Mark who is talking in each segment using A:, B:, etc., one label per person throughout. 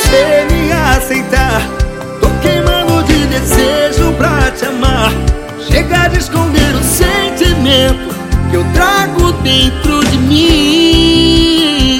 A: você me aceitar. Tô queimando de desejo pra te amar. Chega de esconder o sentimento que eu trago dentro de mim.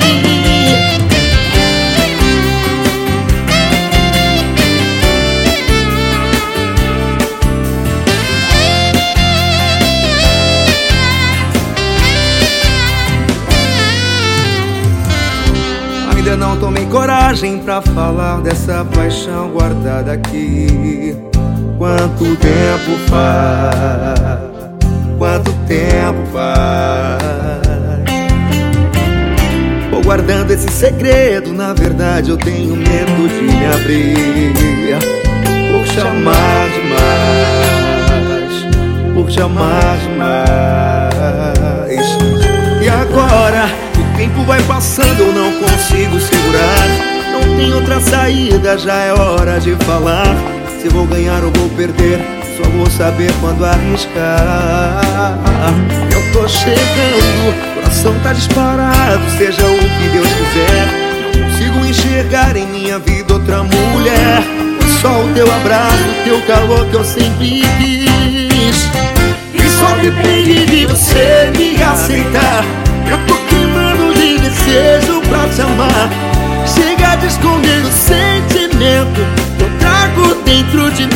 A: Ainda não tomei coragem pra falar dessa paixão guardada aqui. Quanto tempo faz? Quanto tempo faz? Vou guardando esse segredo, na verdade eu tenho medo de me abrir. Por te amar demais, por te amar demais. E agora, o tempo vai passando, eu não consigo segurar. Não tem outra saída, já é hora de falar. Se vou ganhar ou vou perder, só vou saber quando arriscar. Eu tô chegando, coração tá disparado, seja o que Deus quiser. Não consigo enxergar em minha vida outra mulher. Foi só o teu abraço, o teu calor que eu sempre quis. E só depende de você me aceitar. Eu tô queimando de desejo pra te amar. Chega de esconder o sentimento que eu trago dentro de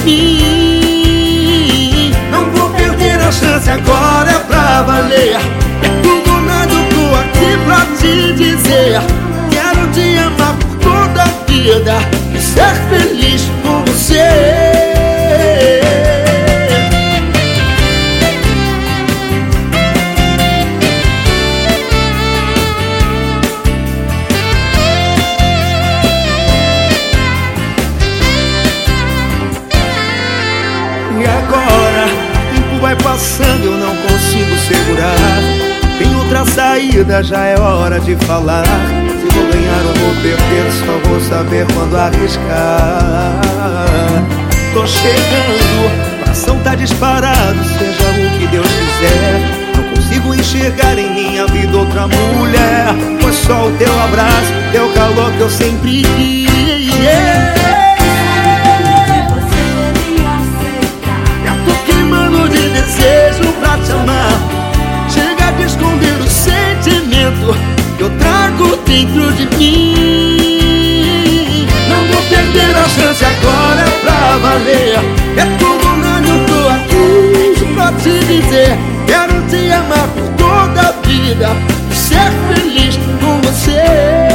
A: mim. Não vou perder a chance, agora é pra valer. É tudo ou nada, eu tô aqui pra te dizer. Quero te amar por toda a vida e ser feliz com você. E agora, o tempo vai passando, eu não consigo segurar. Tem outra saída, já é hora de falar. Se vou ganhar ou vou perder, só vou saber quando arriscar. Tô chegando, o coração tá disparado, seja o que Deus quiser. Não consigo enxergar em minha vida outra mulher. Foi só o teu abraço, teu calor que eu sempre quis. Desejo pra te amar. Chega de esconder o sentimento que eu trago dentro de mim. Não vou perder a chance, agora é pra valer. É tudo ou nada, eu tô aqui pra te dizer. Quero te amar por toda a vida, ser feliz com você.